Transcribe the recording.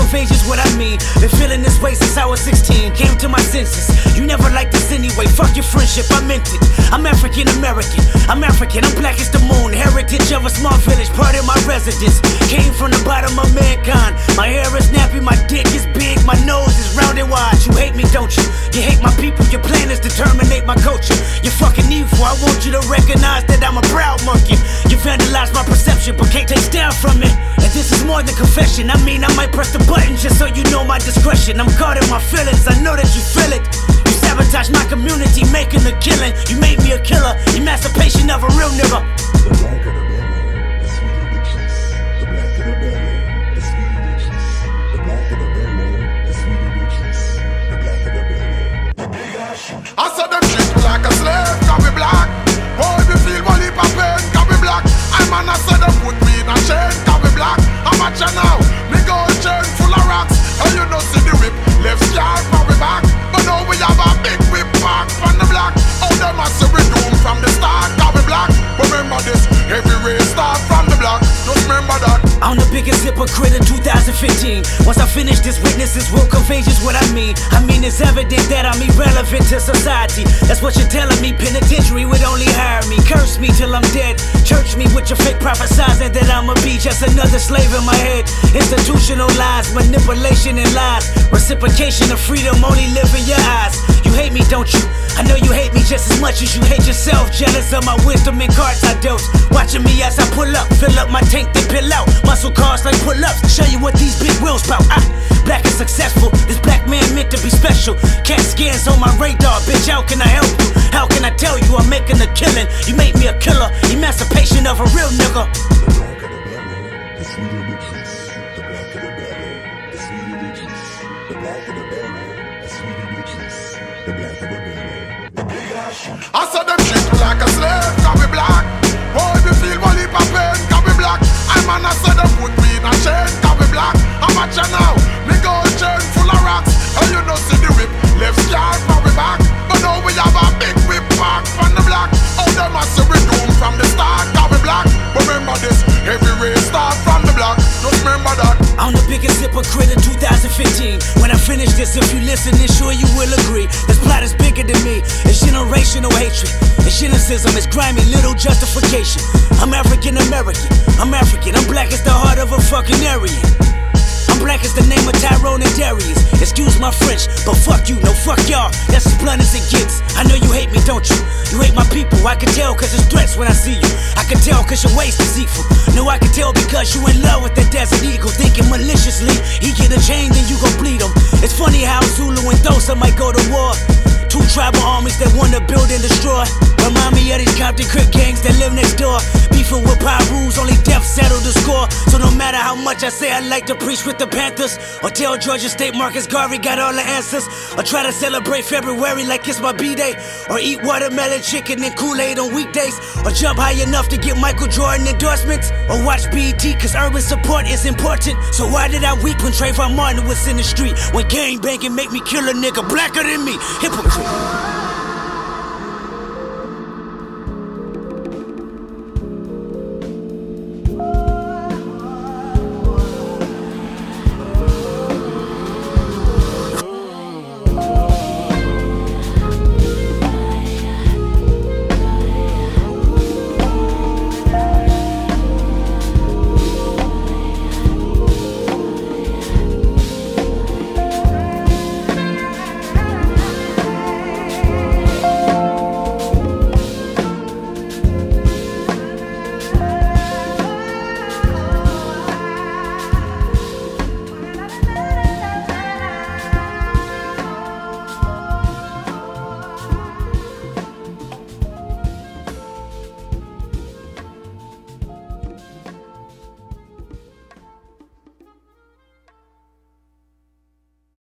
conveys just what I mean. Been feeling this way since I was 16. Came to my senses. You never liked this anyway. Fuck your friendship, I meant it. I'm African American. I'm African, I'm black as the moon. Heritage of a small village, part of my residence. Came from the bottom of mankind. My hair is nappy, my dick is big, my nose is round and wide. You hate me, don't you? You hate my people, your plan is to terminate my culture. You're fucking evil, I want you to recognize that I'm a proud monkey. You vandalize my perception, but can't take down from it. And this is more than confession. I mean, I might press the button just so you know my discretion. I'm caught in my feelings, I know that you feel it. You sabotage my community, making a killing. You made me a killer, emancipation of a real nigga. The black of the belly, the sweet addictions. The black of the belly, the sweet addictions. The black of the belly, the sweet addictions. The black of the belly, the big ass shoot. I saw them treat me like a slave, cause we black. Oh, if you feel one heap of pain, cause we black. I man, I said them put me in a chain, cause we black. I'm at you now, me gold chain full of rocks. And you know see the whip, left scarf for we back. But now we have a big whip park from the block. Oh, them a say we doom from the start, cause we black. Remember this, every race start from the block. Just remember that. I'm the biggest hypocrite in 2015. Once I finish this, witnesses will convey just what I mean. I mean, it's evident that I'm irrelevant to society. That's what you're telling me. Penitentiary would only hire me. Curse me till I'm dead. Church me with your fake prophesizing that I'ma be just another slave in my head. Institutional lies, manipulation and lies. Reciprocation of freedom only live in your eyes. You hate me, don't you? I know you hate me just as much as you hate yourself. Jealous of my wisdom and cards I dose. Watching me as I pull up, fill up my tank, then pill out. Muscle cars like pull-ups, show you what these big wheels bout. Black and successful, this black man meant to be special. Cat scans on my radar, bitch, how can I help you? How can I tell you I'm making a killing? You made me a killer, emancipation of a real nigga. The black of the belly, the sweet addictions. The black of the belly, the sweet addictions. The black of the belly, the sweet addictions. The black of the belly, the big ass shoot. I saw them treat me like a slave, cause we black. Oh, if you feel one heap of pain, cause we black. I man, I said them put me in a chain, cause we black. I'm at you now, me gold chain full of rocks. And you know see the whip, left scarf for we back. But now we have a big whip park from the block. Oh, them a say we doom from the start, cause we black. Remember this, every race start from the block. Just remember that. I'm the biggest hypocrite in 2015. When I finish this, if you listen, then sure you will agree. This plot is bigger than me. It's generational hatred. It's cynicism. It's grimy, little justification. I'm African American. I'm African. I'm black as the heart of a fucking Aryan. I'm black as the name of Tyrone and Darius. Excuse my French, but fuck you, no fuck y'all. That's as blunt as it gets. I know you hate me, don't you? You hate my people, I can tell cause it's threats when I see you. I can tell cause your waist is deceitful. No, I can tell because you in love with that desert eagle. Thinking maliciously, he get a chain then you gon' bleed him. It's funny how Zulu and Xhosa might go to war. Two tribal armies that wanna build and destroy. Remind me of these Compton Crip gangs that live next door. Beefing with Pirus, only death settled the score. So no matter how much I say I like to preach with the Panthers, or tell Georgia State Marcus Garvey got all the answers, or try to celebrate February like it's my B-Day, or eat watermelon chicken and Kool-Aid on weekdays, or jump high enough to get Michael Jordan endorsements, or watch BET cause urban support is important. So why did I weep when Trayvon Martin was in the street? When gang banging make me kill a nigga blacker than me? Hypocrite.